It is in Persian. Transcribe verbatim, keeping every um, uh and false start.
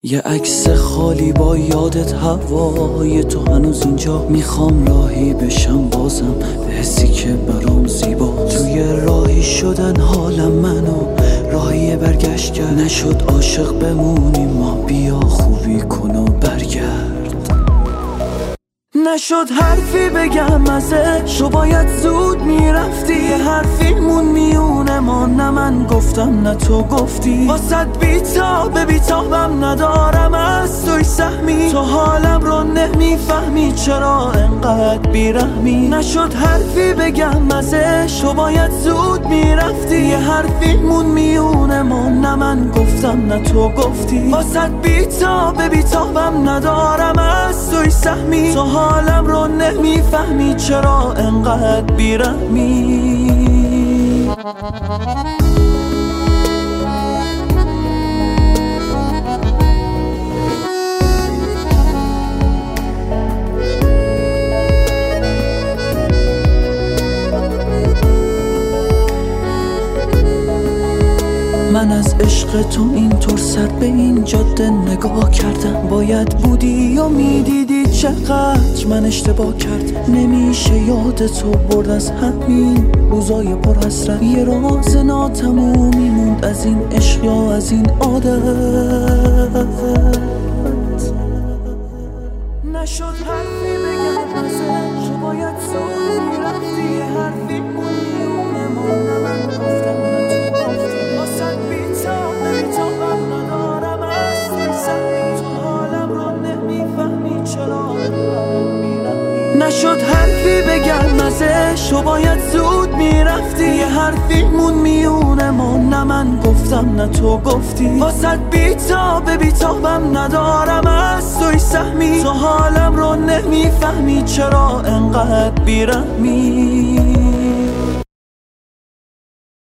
یه عکس خالی با یادت هوای تو هنوز اینجا. میخوام راهی بشم بازم به حسی که برام زیبا. توی راهی شدن حالم منو راهی برگشت کرد. نشد عاشق بمونیم ما، بیا خوبی کن و برگرد. نشد حرفی بگم ازش، تو باید زود میرفتی. یه حرفی مون میونه ما، نه من گفتم نه تو گفتی. واسد بیتاب بیتابم ندارم از توی سهمی. تو حالم رو نمیفهمی چرا انقدر بیرحمی. نشد حرفی بگم ازش، تو باید زود میرفتی. یه حرفی مون میونه ما، نه من گفتم نه تو گفتی. واسد بیتاب بیتابم ندارم از توی سهمی. تو حالم رو نمیفهمی چرا انقدر بیرحمی. من از عشق تو اینطور سر به این جاده نگاه کردم. باید بودی و میدیدی چقدر من اشتباه کردم. نمیشه یاد تو برد از همین روزای پر حسرت. یه راز ناتمومی موند از این عشق یا از این عادت. نشد حرفی بگم ازش، تو باید زود میرفتی. یه حرفی میونه ما، نه من گفتم نه تو گفتی. واسد بیتاب بیتابم ندارم از توی سهمی. تو حالم رو نمیفهمی چرا میرم. نشد حرفی بگم ازش، تو باید زود میرفتی. یه حرفی مون میونه ما، نه من گفتم نه تو گفتی. واسد بیتاب بیتابم ندارم از توی سهمی. تو حالم رو نمیفهمی چرا انقدر بیرحمی.